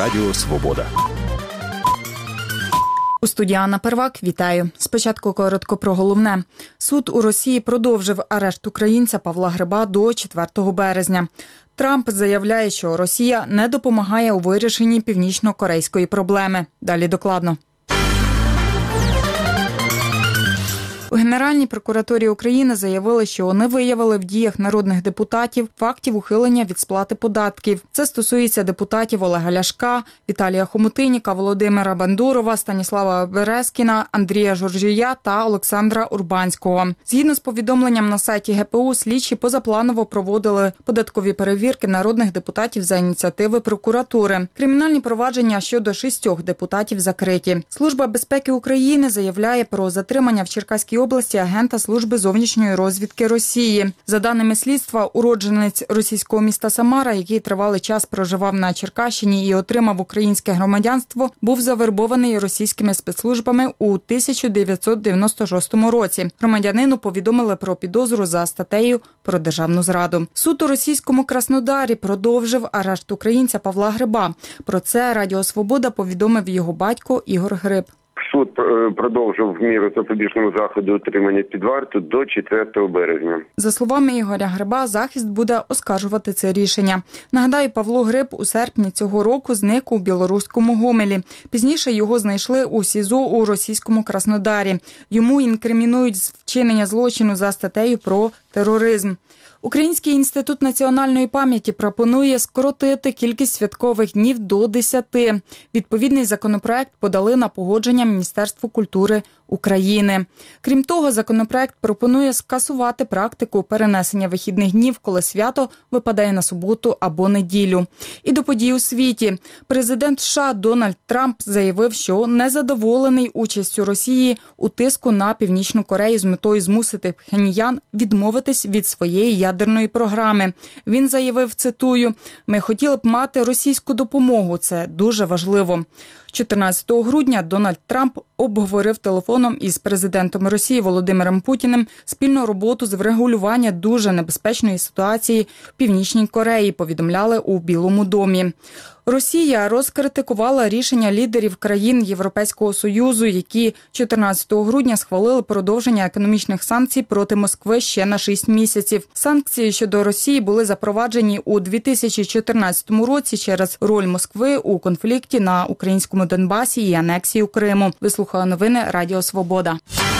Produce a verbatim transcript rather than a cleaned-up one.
Радіо Свобода. У студії Анна Первак. Вітаю. Спочатку коротко про головне. Суд у Росії продовжив арешт українця Павла Гриба до четвертого березня. Трамп заявляє, що Росія не допомагає у вирішенні північно-корейської проблеми. Далі докладно. У Генеральній прокуратурі України заявили, що не виявили в діях народних депутатів фактів ухилення від сплати податків. Це стосується депутатів Олега Ляшка, Віталія Хомутиніка, Володимира Бандурова, Станіслава Березкіна, Андрія Журжія та Олександра Урбанського. Згідно з повідомленням на сайті ге пе у, слідчі позапланово проводили податкові перевірки народних депутатів за ініціативи прокуратури. Кримінальні провадження щодо шістьох депутатів закриті. Служба безпеки України заявляє про затримання в Черкаській області агента Служби зовнішньої розвідки Росії. За даними слідства, уродженець російського міста Самара, який тривалий час проживав на Черкащині і отримав українське громадянство, був завербований російськими спецслужбами у тисяча дев'ятсот дев'яносто шостому році. Громадянину повідомили про підозру за статтею про державну зраду. Суд у російському Краснодарі продовжив арешт українця Павла Гриба. Про це Радіо Свобода повідомив його батько Ігор Гриб. Суд продовжив міру запобіжного заходу утримання під вартою до четвертого березня. За словами Ігоря Гриба, захист буде оскаржувати це рішення. Нагадаю, Павло Гриб у серпні цього року зник у білоруському Гомелі. Пізніше його знайшли у СІЗО у російському Краснодарі. Йому інкримінують вчинення злочину за статтею про тероризм. Український інститут національної пам'яті пропонує скоротити кількість святкових днів до десяти. Відповідний законопроект подали на погодження Міністерству культури України. Крім того, законопроект пропонує скасувати практику перенесення вихідних днів, коли свято випадає на суботу або неділю. І до подій у світі. Президент США Дональд Трамп заявив, що незадоволений участю Росії у тиску на Північну Корею з метою змусити Пхеньян відмовитись від своєї ядерної програми. Він заявив, цитую, «Ми хотіли б мати російську допомогу, це дуже важливо». чотирнадцятого грудня Дональд Трамп обговорив телефоном із президентом Росії Володимиром Путіним спільну роботу з врегулювання дуже небезпечної ситуації в Північній Кореї, повідомляли у Білому домі. Росія розкритикувала рішення лідерів країн Європейського Союзу, які чотирнадцятого грудня схвалили продовження економічних санкцій проти Москви ще на шість місяців. Санкції щодо Росії були запроваджені у дві тисячі чотирнадцятому році через роль Москви у конфлікті на українському Донбасі і анексію Криму. Ви слухали новини Радіо Свобода.